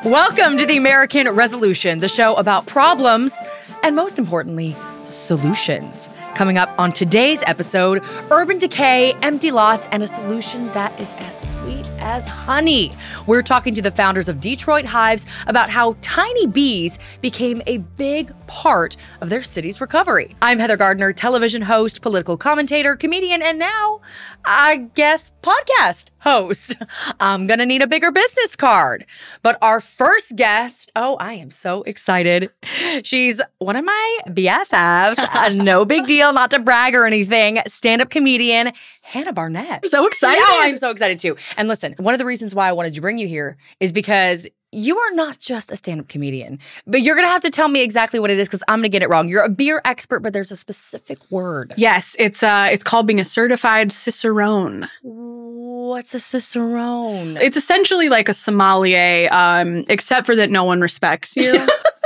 Welcome to the American Resolution, the show about problems and, most importantly, solutions. Coming up on today's episode, urban decay, empty lots, and a solution that is as sweet as honey. We're talking to the founders of Detroit Hives about how tiny bees became a big part of their city's recovery. I'm Heather Gardner, television host, political commentator, comedian, and now, I guess, podcast host. I'm gonna need a bigger business card. But our first guest, I am so excited. She's one of my BFFs. No big deal, not to brag or anything. Stand-up comedian, Hannah Barnett. So excited. Yeah, I'm so excited too. And listen, one of the reasons why I wanted to bring you here is because you are not just a stand-up comedian, but you're going to have to tell me exactly what it is because I'm going to get it wrong. You're a beer expert, but there's a specific word. Yes, it's called being a certified cicerone. What's a cicerone? It's essentially like a sommelier, except for that no one respects you.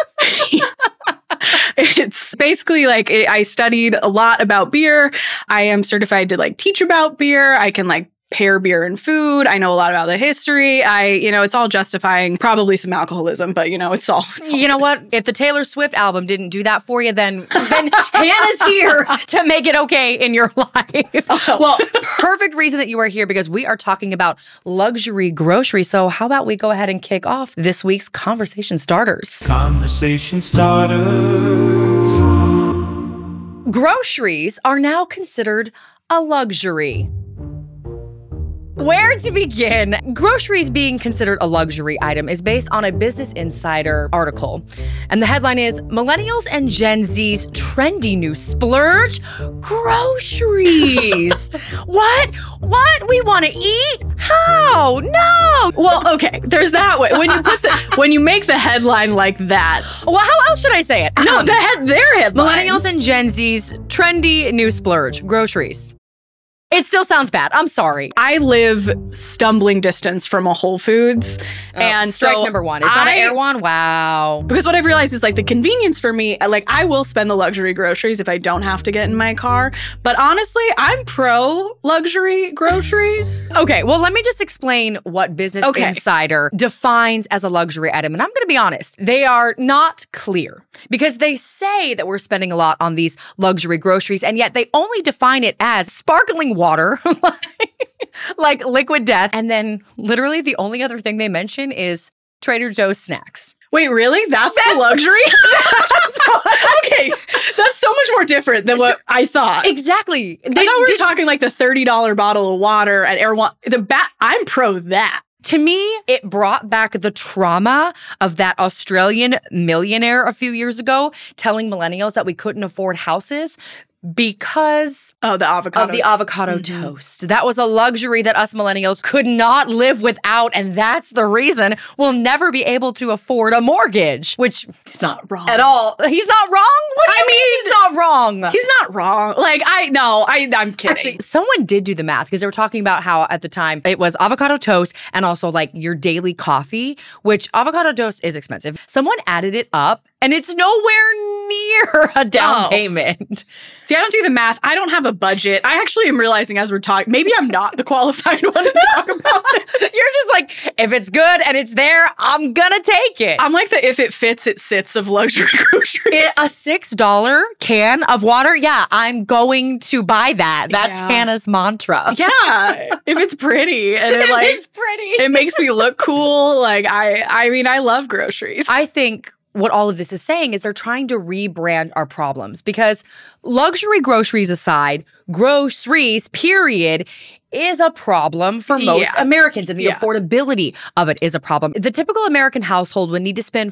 It's basically like I studied a lot about beer. I am certified to teach about beer. I can pair beer and food. I know a lot about the history. It's all justifying probably some alcoholism, but it's all you know what? If the Taylor Swift album didn't do that for you, then Hannah's here to make it okay in your life. Well, perfect reason that you are here because we are talking about luxury groceries. So how about we go ahead and kick off this week's Conversation Starters. Conversation Starters. Groceries are now considered a luxury. Where to begin? Groceries being considered a luxury item is based on a Business Insider article. And the headline is, Millennials and Gen Z's trendy new splurge? Groceries! What? We want to eat? How? No! Well, okay, there's that way. When you make the headline like that. Well, how else should I say it? No, their headline. Millennials and Gen Z's trendy new splurge. Groceries. It still sounds bad. I'm sorry. I live stumbling distance from a Whole Foods. And strike so number one. It's not an Erewhon? Wow. Because what I've realized is the convenience for me, I will spend the luxury groceries if I don't have to get in my car. But honestly, I'm pro luxury groceries. Okay, well, let me just explain what Business Insider defines as a luxury item. And I'm going to be honest, they are not clear because they say that we're spending a lot on these luxury groceries, and yet they only define it as sparkling water, like Liquid Death. And then literally the only other thing they mention is Trader Joe's snacks. Wait, really? That's the luxury? Okay, that's so much more different than what I thought. Exactly. I thought we were talking the $30 bottle of water at Erewhon. I'm pro that. To me, it brought back the trauma of that Australian millionaire a few years ago telling millennials that we couldn't afford houses because of the avocado toast. That was a luxury that us millennials could not live without, and that's the reason we'll never be able to afford a mortgage, which is not wrong at all. He's not wrong? What do you mean he's not wrong? He's not wrong. I'm kidding. Actually, someone did do the math because they were talking about how at the time it was avocado toast and also your daily coffee, which avocado toast is expensive. Someone added it up and it's nowhere near a down payment. See, I don't do the math. I don't have a budget. I actually am realizing as we're talking, maybe I'm not the qualified one to talk about it. You're just if it's good and it's there, I'm gonna take it. I'm the if it fits, it sits of luxury groceries. A $6 can of water? Yeah, I'm going to buy that. That's Hannah's mantra. Yeah, if it's pretty and it's pretty. It makes me look cool. I love groceries. I think what all of this is saying is they're trying to rebrand our problems because luxury groceries aside, groceries, period, is a problem for most Americans, and the affordability of it is a problem. The typical American household would need to spend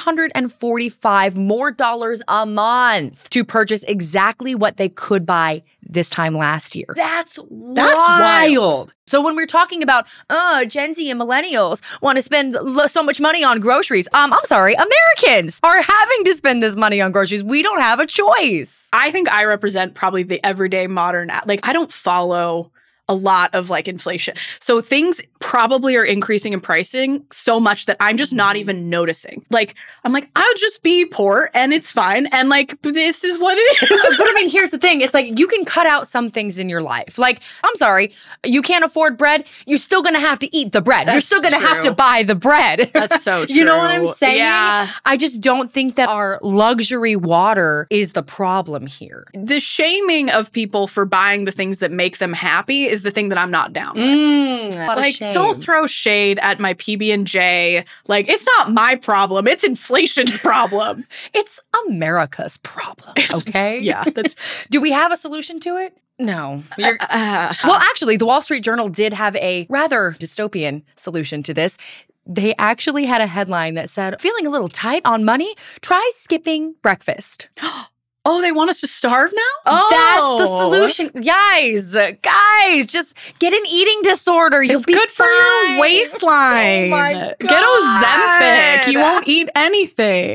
$445 more a month to purchase exactly what they could buy this time last year. That's wild. So when we're talking about, Gen Z and millennials want to spend so much money on groceries, I'm sorry, Americans are having to spend this money on groceries. We don't have a choice. I think I represent probably the everyday modern, I don't follow a lot of like inflation. So things probably are increasing in pricing so much that I'm just not even noticing. Like, I'm like, I'll just be poor and it's fine. And like, this is what it is. But I mean, here's the thing. It's like you can cut out some things in your life. Like, I'm sorry, you can't afford bread. You're still going to have to eat the bread. You're still going to have to buy the bread. That's so true. You know what I'm saying? Yeah. I just don't think that our luxury water is the problem here. The shaming of people for buying the things that make them happy is the thing that I'm not down with. Like, don't throw shade at my PB&J. Like, it's not my problem. It's inflation's problem. It's America's problem, okay? Yeah. Do we have a solution to it? No. Well, actually, the Wall Street Journal did have a rather dystopian solution to this. They actually had a headline that said, feeling a little tight on money? Try skipping breakfast. Oh, they want us to starve now? Oh, that's the solution. Guys, just get an eating disorder. You'll be good for fine. your waistline. Oh my God. Get Ozempic. You won't eat anything.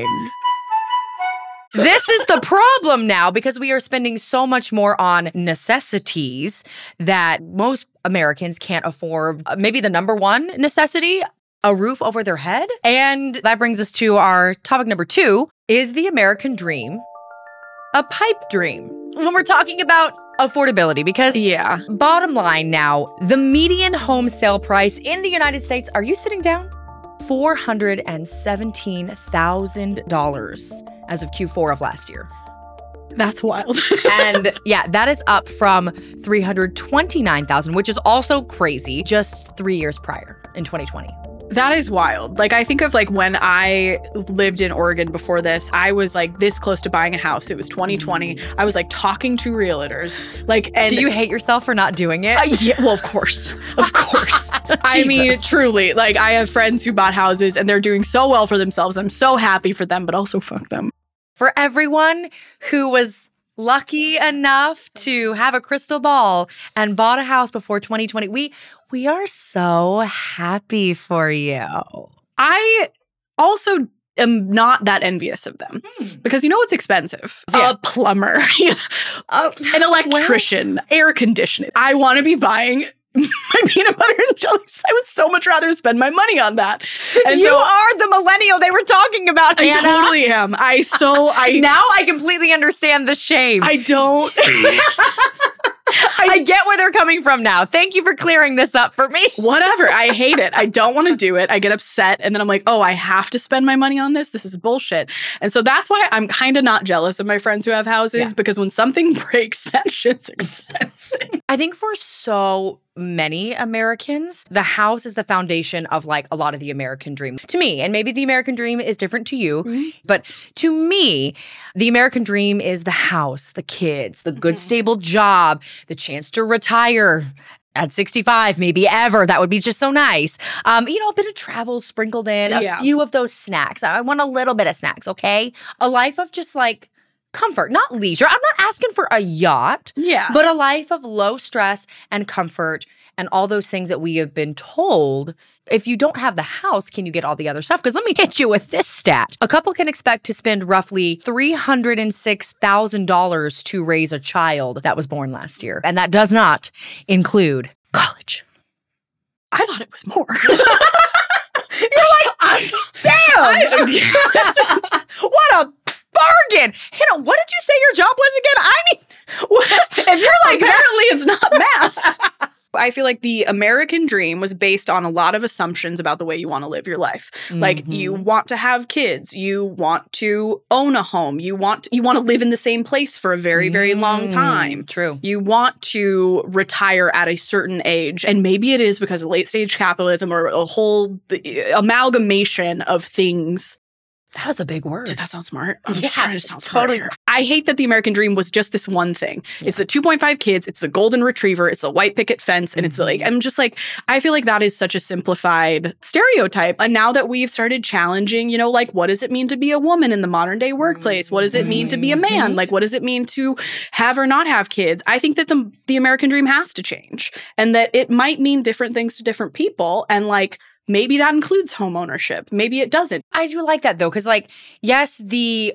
This is the problem now because we are spending so much more on necessities that most Americans can't afford. Maybe the number one necessity, a roof over their head. And that brings us to our topic number 2, is the American dream a pipe dream? When we're talking about affordability, because bottom line now, the median home sale price in the United States, are you sitting down? $417,000 as of Q4 of last year. That's wild. And yeah, that is up from $329,000, which is also crazy, just 3 years prior in 2020. That is wild. Like, I think of like when I lived in Oregon before this, I was like this close to buying a house. It was 2020. I was like talking to realtors. Like, and do you hate yourself for not doing it? Yeah, well, of course. Of course. I mean, truly, like I have friends who bought houses and they're doing so well for themselves. I'm so happy for them, but also fuck them. For everyone who was lucky enough to have a crystal ball and bought a house before 2020, we are so happy for you. I also am not that envious of them because you know what's expensive? Yeah. A plumber, an electrician, air conditioning. I want to be buying my peanut butter and jelly. I would so much rather spend my money on that. And you are the millennial they were talking about, Hannah. I totally am. Now I completely understand the shame. I don't. I get where they're coming from now. Thank you for clearing this up for me. Whatever. I hate it. I don't want to do it. I get upset. And then I'm like, oh, I have to spend my money on this? This is bullshit. And so that's why I'm kind of not jealous of my friends who have houses because when something breaks, that shit's expensive. I think for so many Americans, the house is the foundation of like a lot of the American dream. To me, and maybe the American dream is different to you, but to me, the American dream is the house, the kids, the good stable job, the chance to retire at 65, maybe ever. That would be just so nice. A bit of travel sprinkled in, a few of those snacks. I want a little bit of snacks, okay? A life of just like comfort, not leisure. I'm not asking for a yacht, but a life of low stress and comfort and all those things that we have been told. If you don't have the house, can you get all the other stuff? Because let me hit you with this stat. A couple can expect to spend roughly $306,000 to raise a child that was born last year. And that does not include college. I thought it was more. You're like, damn! What a bargain! Hannah, what did you say your job was again? I mean, if you're like, apparently it's not math. I feel like the American dream was based on a lot of assumptions about the way you want to live your life. Like you want to have kids, you want to own a home, you want to live in the same place for a very, very long time. True. You want to retire at a certain age. And maybe it is because of late stage capitalism or a whole amalgamation of things. That was a big word. Did that sound smart? I'm just trying to sound smart here. I hate that the American dream was just this one thing. Yeah. It's the 2.5 kids. It's the golden retriever. It's the white picket fence. And it's like, I'm just like, I feel like that is such a simplified stereotype. And now that we've started challenging, like, what does it mean to be a woman in the modern day workplace? What does it mean to be a man? Like, what does it mean to have or not have kids? I think that the American dream has to change and that it might mean different things to different people. And like, maybe that includes home ownership. Maybe it doesn't. I do like that though, because like, yes, the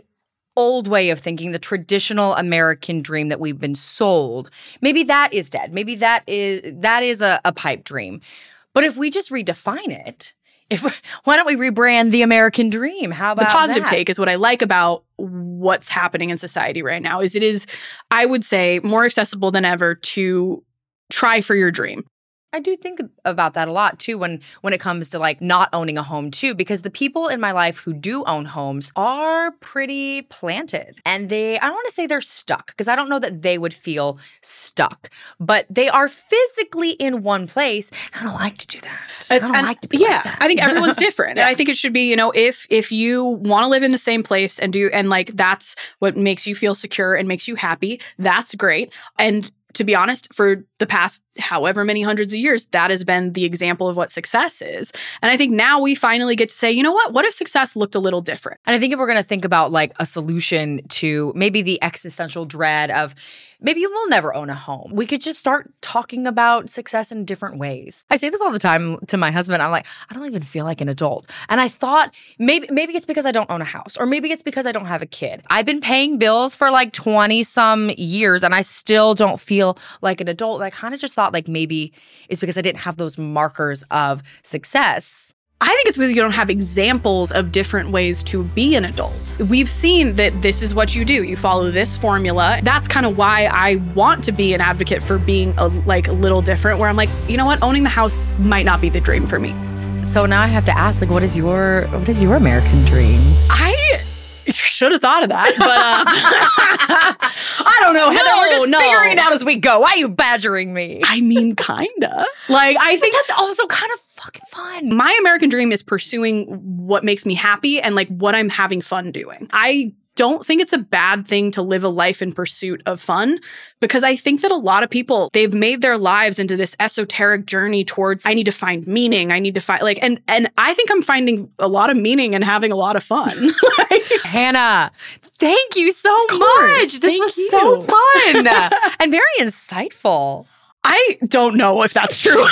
old way of thinking, the traditional American dream that we've been sold, maybe that is dead. Maybe that is a pipe dream. But if we just redefine it, why don't we rebrand the American dream? How about the positive that? take is what I like about what's happening in society right now is it is, I would say, more accessible than ever to try for your dream. I do think about that a lot too when it comes to like not owning a home too, because the people in my life who do own homes are pretty planted, and I don't want to say they're stuck because I don't know that they would feel stuck, but they are physically in one place. I don't like to do that. I don't like to be like that. I think everyone's different. And I think it should be, if you want to live in the same place and like that's what makes you feel secure and makes you happy, that's great. And to be honest, for the past however many hundreds of years, that has been the example of what success is. And I think now we finally get to say, you know what if success looked a little different? And I think if we're going to think about like a solution to maybe the existential dread of maybe you will never own a home, we could just start talking about success in different ways. I say this all the time to my husband. I'm like, I don't even feel like an adult. And I thought maybe it's because I don't own a house, or maybe it's because I don't have a kid. I've been paying bills for like 20 some years and I still don't feel like an adult. And I kind of just thought like maybe it's because I didn't have those markers of success. I think it's because you don't have examples of different ways to be an adult. We've seen that this is what you do. You follow this formula. That's kind of why I want to be an advocate for being a little different, where I'm like, you know what? Owning the house might not be the dream for me. So now I have to ask, like, what is your American dream? I should have thought of that, but I don't know, Heather. We're just figuring it out as we go. Why are you badgering me? I mean, kinda. Like, I think that's also kind of fucking fun. My American dream is pursuing what makes me happy and like what I'm having fun doing. I don't think it's a bad thing to live a life in pursuit of fun, because I think that a lot of people, they've made their lives into this esoteric journey towards, I need to find meaning. I need to find and I think I'm finding a lot of meaning and having a lot of fun. Hannah, thank you so much. This was so fun and very insightful. I don't know if that's true.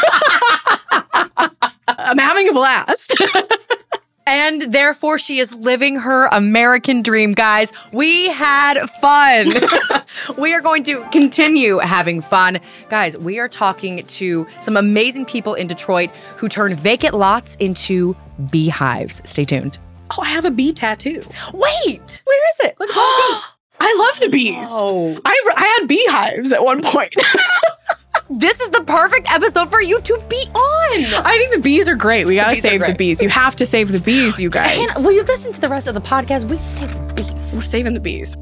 I'm having a blast. And therefore, she is living her American dream, guys. We had fun. We are going to continue having fun. Guys, we are talking to some amazing people in Detroit who turn vacant lots into beehives. Stay tuned. Oh, I have a bee tattoo. Wait, where is it? Look at that bee. I love the bees. Oh. I had beehives at one point. This is the perfect episode for you to be on. I think the bees are great. We gotta save the bees. You have to save the bees, you guys. Hannah, will you listen to the rest of the podcast? We save the bees. We're saving the bees.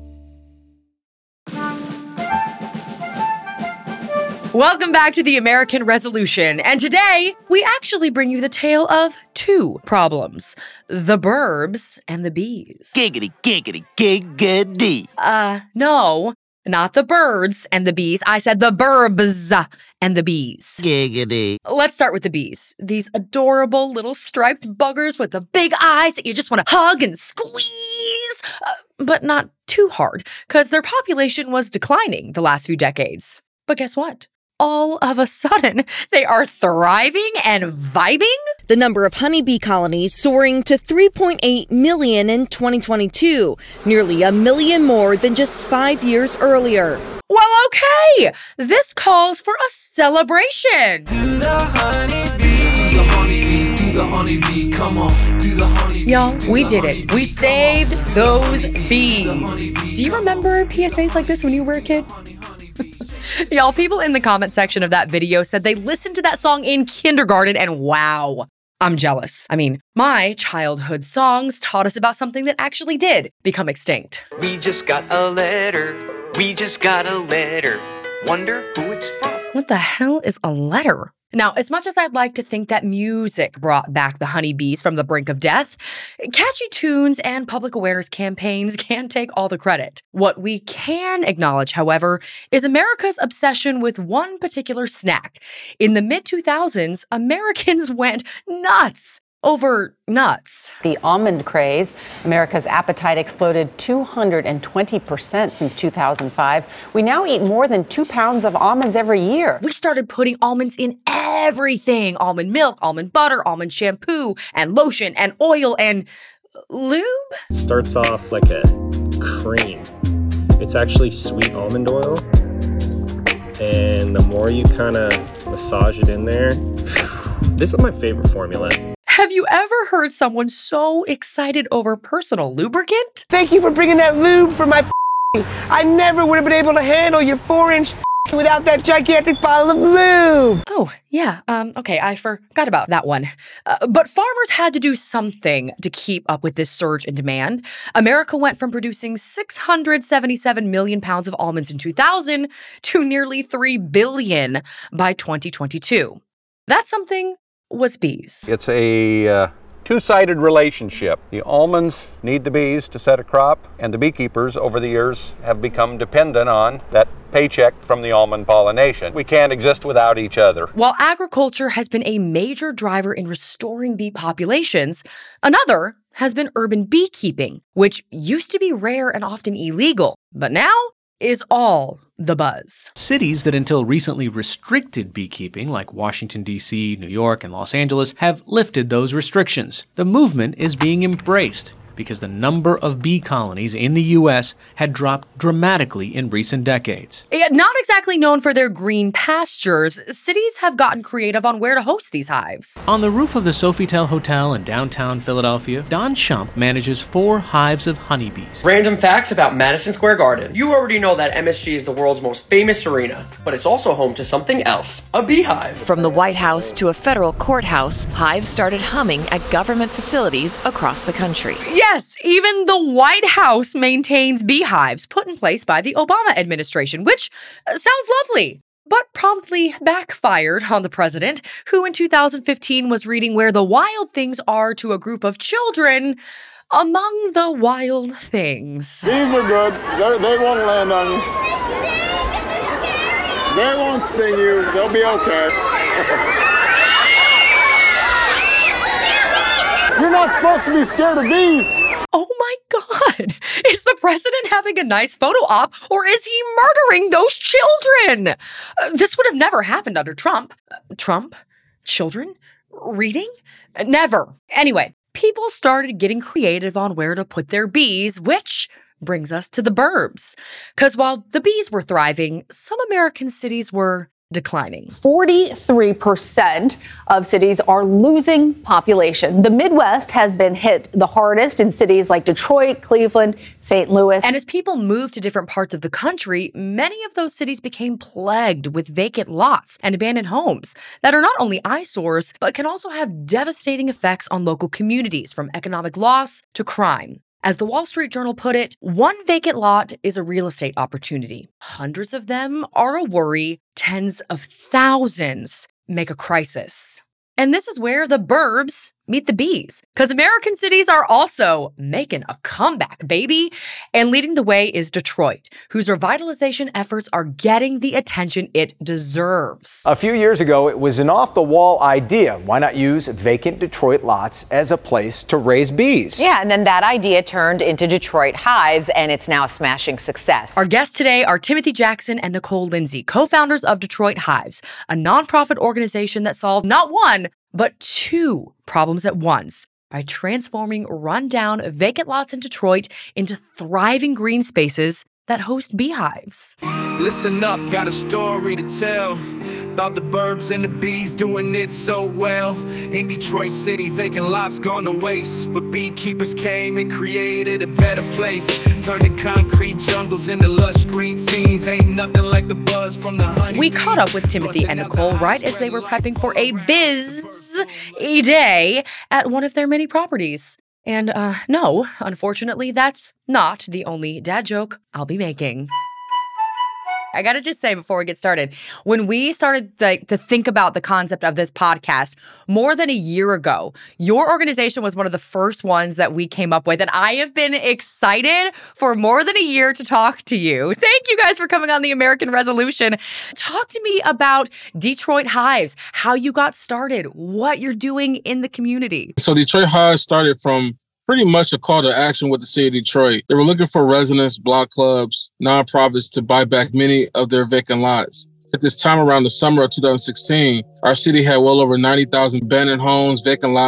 Welcome back to the American Resolution. And today, we actually bring you the tale of two problems. The burbs and the bees. Giggity, giggity, giggity. No. Not the birds and the bees. I said the burbs and the bees. Giggity. Let's start with the bees. These adorable little striped buggers with the big eyes that you just want to hug and squeeze. But not too hard, because their population was declining the last few decades. But guess what? All of a sudden, they are thriving and vibing. The number of honeybee colonies soaring to 3.8 million in 2022, nearly 1 million more than just 5 years earlier. Well, okay. This calls for a celebration. Do the honeybee, do the honeybee, do the honeybee, come on, do the honeybee. Y'all, we did it. We saved those bees. Do you remember PSAs like this when you were a kid? Y'all, people in the comment section of that video said they listened to that song in kindergarten, and wow, I'm jealous. I mean, my childhood songs taught us about something that actually did become extinct. We just got a letter. We just got a letter. Wonder who it's from. What the hell is a letter? Now, as much as I'd like to think that music brought back the honeybees from the brink of death, catchy tunes and public awareness campaigns can't take all the credit. What we can acknowledge, however, is America's obsession with one particular snack. In the mid-2000s, Americans went nuts over nuts. The almond craze, America's appetite exploded 220% since 2005. We now eat more than 2 pounds of almonds every year. We started putting almonds in everything. Almond milk, almond butter, almond shampoo, and lotion, and oil, and lube? It starts off like a cream. It's actually sweet almond oil. And the more you kind of massage it in there, this is my favorite formula. Have you ever heard someone so excited over personal lubricant? Thank you for bringing that lube for my I never would have been able to handle your 4-inch without that gigantic bottle of lube. Oh, yeah. Okay, I forgot about that one. But farmers had to do something to keep up with this surge in demand. America went from producing 677 million pounds of almonds in 2000 to nearly 3 billion by 2022. That something was bees. It's a two-sided relationship. The almonds need the bees to set a crop, and the beekeepers over the years have become dependent on that paycheck from the almond pollination. We can't exist without each other. While agriculture has been a major driver in restoring bee populations, another has been urban beekeeping, which used to be rare and often illegal, but now is all the buzz. Cities that until recently restricted beekeeping, like Washington, D.C., New York, and Los Angeles, have lifted those restrictions. The movement is being embraced because the number of bee colonies in the U.S. had dropped dramatically in recent decades. Not exactly known for their green pastures, cities have gotten creative on where to host these hives. On the roof of the Sofitel Hotel in downtown Philadelphia, Don Shump manages 4 hives of honeybees. Random facts about Madison Square Garden. You already know that MSG is the world's most famous arena, but it's also home to something else, a beehive. From the White House to a federal courthouse, hives started humming at government facilities across the country. Yes, even the White House maintains beehives put in place by the Obama administration, which sounds lovely, but promptly backfired on the president, who in 2015 was reading Where the Wild Things Are to a group of children among the wild things. These are good. They won't land on you. They won't sting you. They'll be okay. You're not supposed to be scared of bees. Oh my God! Is the president having a nice photo op, or is he murdering those children? This would have never happened under Trump. Trump? Children? Reading? Never. Anyway, people started getting creative on where to put their bees, which brings us to the burbs. Because while the bees were thriving, some American cities were declining. 43% of cities are losing population. The Midwest has been hit the hardest in cities like Detroit, Cleveland, St. Louis. And as people moved to different parts of the country, many of those cities became plagued with vacant lots and abandoned homes that are not only eyesores, but can also have devastating effects on local communities, from economic loss to crime. As the Wall Street Journal put it, one vacant lot is a real estate opportunity. Hundreds of them are a worry. Tens of thousands make a crisis. And this is where the burbs meet the bees, because American cities are also making a comeback, baby. And leading the way is Detroit, whose revitalization efforts are getting the attention it deserves. A few years ago, it was an off-the-wall idea. Why not use vacant Detroit lots as a place to raise bees? Yeah, and then that idea turned into Detroit Hives, and it's now a smashing success. Our guests today are Timothy Jackson and Nicole Lindsay, co-founders of Detroit Hives, a nonprofit organization that solved not one, but 2 problems at once by transforming rundown vacant lots in Detroit into thriving green spaces that host beehives. Listen up, got a story to tell. Thought the burbs and the bees doing it so well. In Detroit City, vacant lots gone to waste, but beekeepers came and created a better place. Turning concrete jungles into lush green scenes. Ain't nothing like the buzz from the honey. We caught up with Timothy and Nicole right as they were prepping for a busy day at one of their many properties. And no, unfortunately, that's not the only dad joke I'll be making. I gotta just say before we get started, when we started to think about the concept of this podcast more than a year ago, your organization was one of the first ones that we came up with, and I have been excited for more than a year to talk to you. Thank you guys for coming on the American Resolution. Talk to me about Detroit Hives, how you got started, what you're doing in the community. So Detroit Hives started from pretty much a call to action with the city of Detroit. They were looking for residents, block clubs, nonprofits to buy back many of their vacant lots. At this time around the summer of 2016, our city had well over 90,000 abandoned homes, vacant lots,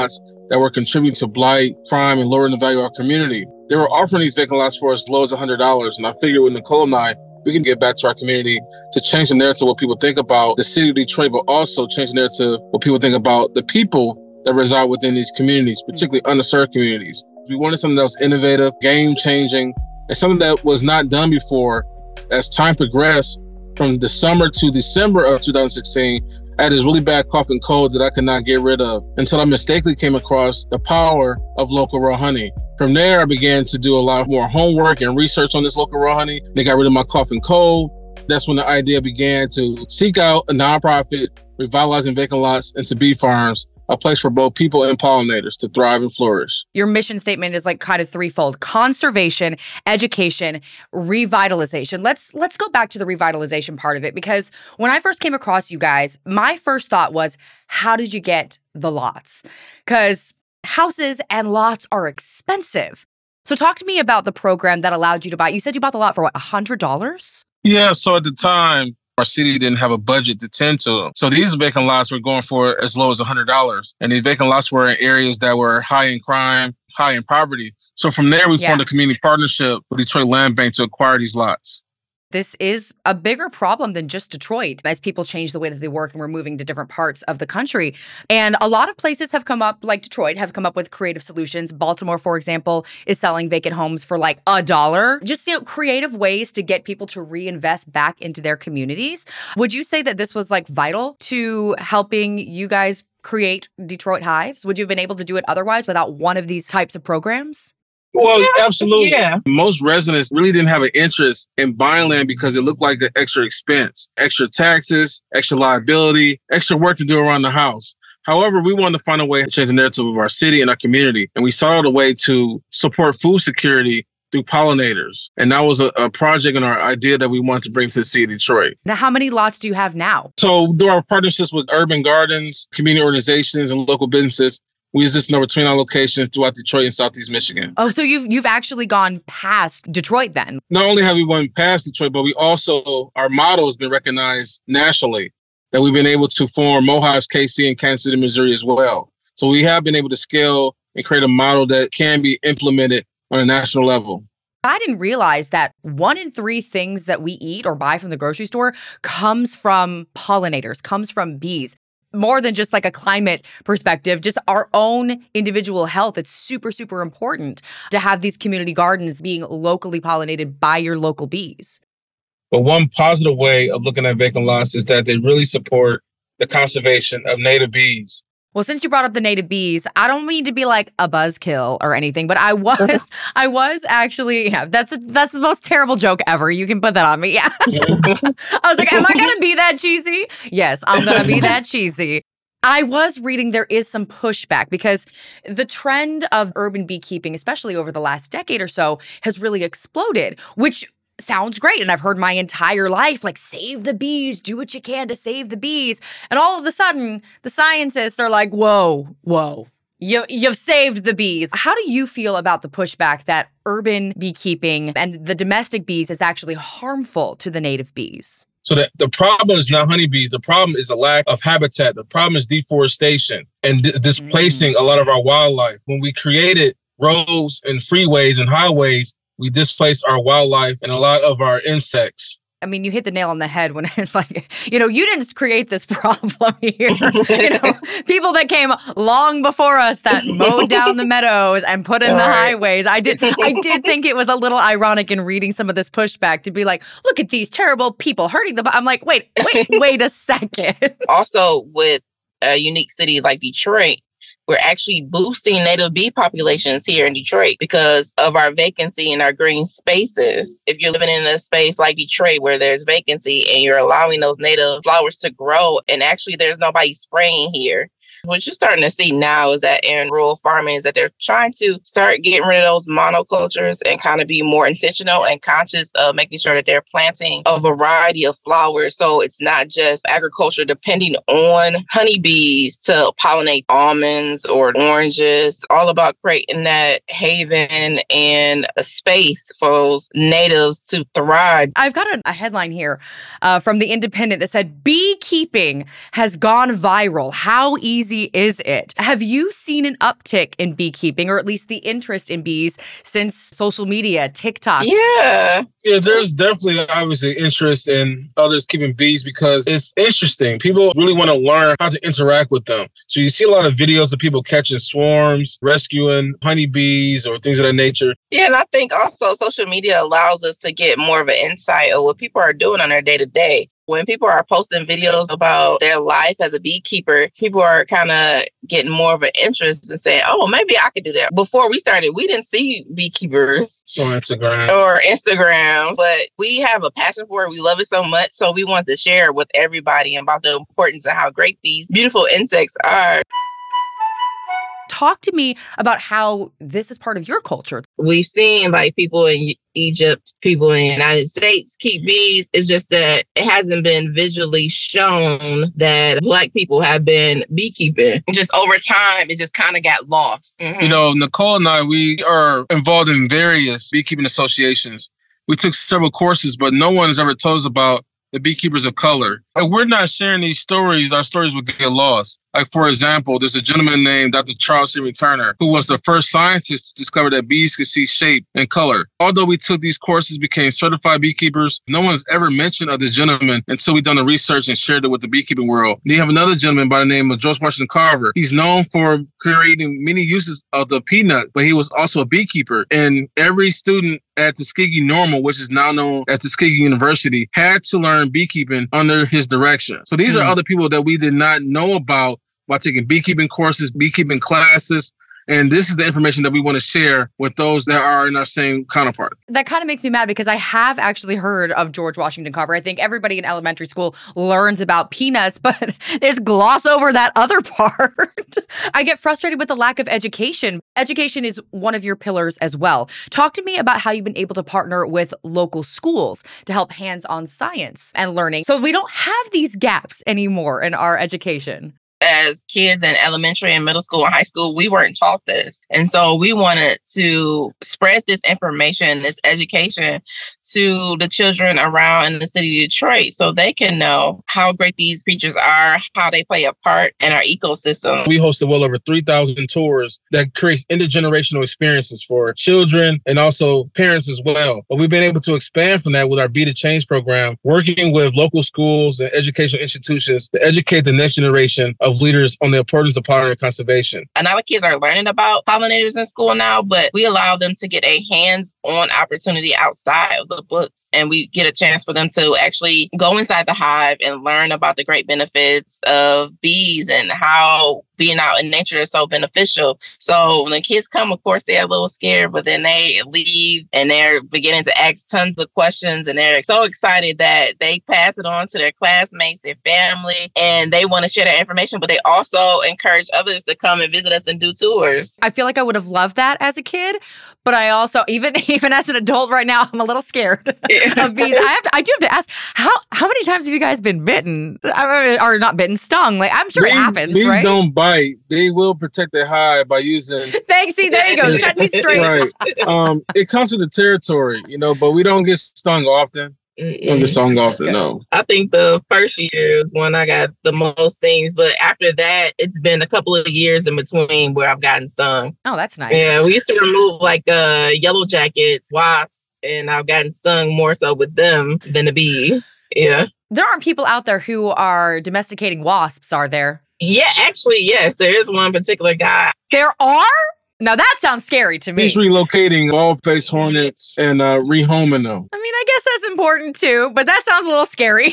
that were contributing to blight, crime, and lowering the value of our community. They were offering these vacant lots for as low as $100. And I figured with Nicole and I, we can get back to our community to change the narrative of what people think about the city of Detroit, but also change the narrative of what people think about the people that reside within these communities, particularly underserved communities. We wanted something that was innovative, game-changing, and something that was not done before. As time progressed, from the summer to December of 2016, I had this really bad cough and cold that I could not get rid of until I mistakenly came across the power of local raw honey. From there, I began to do a lot more homework and research on this local raw honey. They got rid of my cough and cold. That's when the idea began to seek out a nonprofit, revitalizing vacant lots into bee farms, a place for both people and pollinators to thrive and flourish. Your mission statement is like kind of threefold: conservation, education, revitalization. Let's go back to the revitalization part of it, because when I first came across you guys, my first thought was, how did you get the lots? Because houses and lots are expensive. So talk to me about the program that allowed you to buy. You said you bought the lot for what, $100? Yeah, so at the time, our city didn't have a budget to tend to them. So these vacant lots were going for as low as $100. And these vacant lots were in areas that were high in crime, high in poverty. So from there, we formed a community partnership with Detroit Land Bank to acquire these lots. This is a bigger problem than just Detroit as people change the way that they work and we're moving to different parts of the country. And a lot of places have come up, like Detroit, have come up with creative solutions. Baltimore, for example, is selling vacant homes for like $1. Just, creative ways to get people to reinvest back into their communities. Would you say that this was like vital to helping you guys create Detroit Hives? Would you have been able to do it otherwise without one of these types of programs? Well, absolutely. Yeah. Most residents really didn't have an interest in buying land because it looked like an extra expense, extra taxes, extra liability, extra work to do around the house. However, we wanted to find a way to change the narrative of our city and our community. And we sought out a way to support food security through pollinators. And that was a project and our idea that we wanted to bring to the city of Detroit. Now, how many lots do you have now? So through our partnerships with urban gardens, community organizations, and local businesses, we exist in over 29 locations throughout Detroit and Southeast Michigan. Oh, so you've actually gone past Detroit then? Not only have we gone past Detroit, but we also, our model has been recognized nationally, that we've been able to form MoHives KC in Kansas City, Missouri as well. So we have been able to scale and create a model that can be implemented on a national level. I didn't realize that 1 in 3 things that we eat or buy from the grocery store comes from pollinators, comes from bees. More than just like a climate perspective, just our own individual health. It's super, super important to have these community gardens being locally pollinated by your local bees. But one positive way of looking at vacant lots is that they really support the conservation of native bees. Well, since you brought up the native bees, I don't mean to be like a buzzkill or anything, but I was actually, that's the most terrible joke ever. You can put that on me. Yeah. I was like, am I going to be that cheesy? Yes, I'm going to be that cheesy. I was reading there is some pushback because the trend of urban beekeeping, especially over the last decade or so, has really exploded, which sounds great. And I've heard my entire life, like, save the bees, do what you can to save the bees. And all of a sudden, the scientists are like, whoa, you've saved the bees. How do you feel about the pushback that urban beekeeping and the domestic bees is actually harmful to the native bees? So the problem is not honeybees. The problem is a lack of habitat. The problem is deforestation and displacing a lot of our wildlife. When we created roads and freeways and highways, we displaced our wildlife and a lot of our insects. I mean, you hit the nail on the head when it's like, you didn't create this problem here. People that came long before us that mowed down the meadows and put in the highways. I did think it was a little ironic in reading some of this pushback to be like, look at these terrible people hurting the. I'm like, wait a second. Also, with a unique city like Detroit, we're actually boosting native bee populations here in Detroit because of our vacancy in our green spaces. If you're living in a space like Detroit where there's vacancy and you're allowing those native flowers to grow and actually there's nobody spraying here, what you're starting to see now is that in rural farming is that they're trying to start getting rid of those monocultures and kind of be more intentional and conscious of making sure that they're planting a variety of flowers. So it's not just agriculture depending on honeybees to pollinate almonds or oranges. All about creating that haven and a space for those natives to thrive. I've got a headline here from The Independent that said, beekeeping has gone viral. How easy crazy is it? Have you seen an uptick in beekeeping, or at least the interest in bees, since social media, TikTok? Yeah. Yeah, there's definitely obviously interest in others keeping bees because it's interesting. People really want to learn how to interact with them. So you see a lot of videos of people catching swarms, rescuing honeybees or things of that nature. Yeah, and I think also social media allows us to get more of an insight of what people are doing on their day-to-day. When people are posting videos about their life as a beekeeper, people are kind of getting more of an interest and saying, oh, maybe I could do that. Before we started, we didn't see beekeepers on Instagram, but we have a passion for it. We love it so much. So we want to share with everybody about the importance of how great these beautiful insects are. Talk to me about how this is part of your culture. We've seen like people in Egypt, people in the United States keep bees. It's just that it hasn't been visually shown that Black people have been beekeeping. Just over time, it just kind of got lost. Mm-hmm. You know, Nicole and I, we are involved in various beekeeping associations. We took several courses, but no one has ever told us about the beekeepers of color. If we're not sharing these stories, our stories will get lost. Like, for example, there's a gentleman named Dr. Charles Henry Turner, who was the first scientist to discover that bees could see shape and color. Although we took these courses, became certified beekeepers, no one's ever mentioned of the gentleman until we've done the research and shared it with the beekeeping world. And you have another gentleman by the name of George Washington Carver. He's known for creating many uses of the peanut, but he was also a beekeeper. And every student at Tuskegee Normal, which is now known as Tuskegee University, had to learn beekeeping under his direction. So these are other people that we did not know about by taking beekeeping courses, beekeeping classes. And this is the information that we want to share with those that are in our same counterpart. That kind of makes me mad because I have actually heard of George Washington Carver. I think everybody in elementary school learns about peanuts, but they just gloss over that other part. I get frustrated with the lack of education. Education is one of your pillars as well. Talk to me about how you've been able to partner with local schools to help hands-on science and learning so we don't have these gaps anymore in our education. As kids in elementary and middle school and high school, we weren't taught this. And so we wanted to spread this information, this education to the children around in the city of Detroit so they can know how great these creatures are, how they play a part in our ecosystem. We hosted well over 3,000 tours that creates intergenerational experiences for children and also parents as well. But we've been able to expand from that with our Bee to Change program, working with local schools and educational institutions to educate the next generation of leaders on the importance of pollinator conservation. A lot of kids are learning about pollinators in school now, but we allow them to get a hands-on opportunity outside of the books. And we get a chance for them to actually go inside the hive and learn about the great benefits of bees and how being out in nature is so beneficial. So when the kids come, of course, they're a little scared, but then they leave and they're beginning to ask tons of questions. And they're so excited that they pass it on to their classmates, their family, and they want to share that information. But they also encourage others to come and visit us and do tours. I feel like I would have loved that as a kid, but I also, even as an adult right now, I'm a little scared of bees. I do have to ask, how many times have you guys been bitten? Or not bitten, stung? Like, I'm sure it happens, bees right? Don't bite. They will protect their hive by using... Thanks, see, there you go. Set me straight. Right. It comes with the territory, but we don't get stung often. Don't get stung often, no. I think the first year is when I got the most things, but after that, it's been a couple of years in between where I've gotten stung. Oh, that's nice. Yeah, we used to remove yellow jackets, wasps, and I've gotten stung more so with them than the bees. Yeah. There aren't people out there who are domesticating wasps, are there? Yeah, actually, yes. There is one particular guy. There are? Now that sounds scary to me. He's relocating bald-faced hornets and rehoming them. I mean, I guess that's important too, but that sounds a little scary.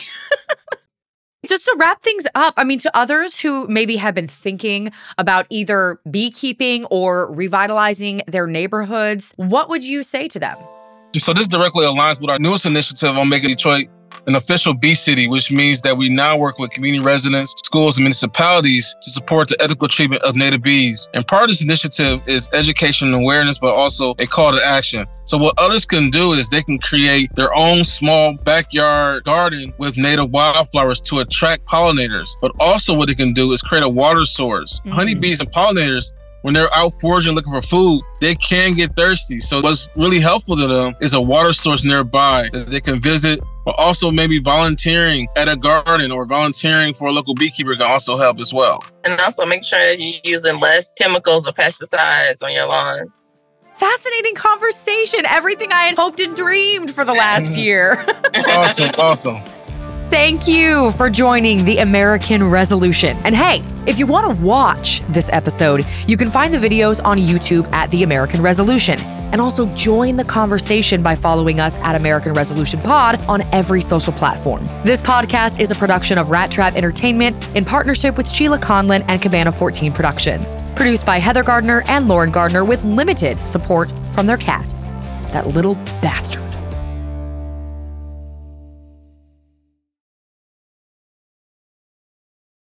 Just to wrap things up, I mean, to others who maybe have been thinking about either beekeeping or revitalizing their neighborhoods, what would you say to them? So this directly aligns with our newest initiative on making Detroit an official bee city, which means that we now work with community residents, schools, and municipalities to support the ethical treatment of native bees. And part of this initiative is education and awareness, but also a call to action. So what others can do is they can create their own small backyard garden with native wildflowers to attract pollinators. But also what they can do is create a water source. Honeybees and pollinators, when they're out foraging looking for food, they can get thirsty. So what's really helpful to them is a water source nearby that they can visit But also maybe volunteering at a garden or volunteering for a local beekeeper can also help as well. And also make sure that you're using less chemicals or pesticides on your lawns. Fascinating conversation. Everything I had hoped and dreamed for the last year. Awesome. Thank you for joining the American Resolution. And hey, if you want to watch this episode, you can find the videos on YouTube at The American Resolution. And also join the conversation by following us at American Resolution Pod on every social platform. This podcast is a production of Rat Trap Entertainment in partnership with Sheila Conlon and Cabana 14 Productions. Produced by Heather Gardner and Lauren Gardner with limited support from their cat, that little bastard.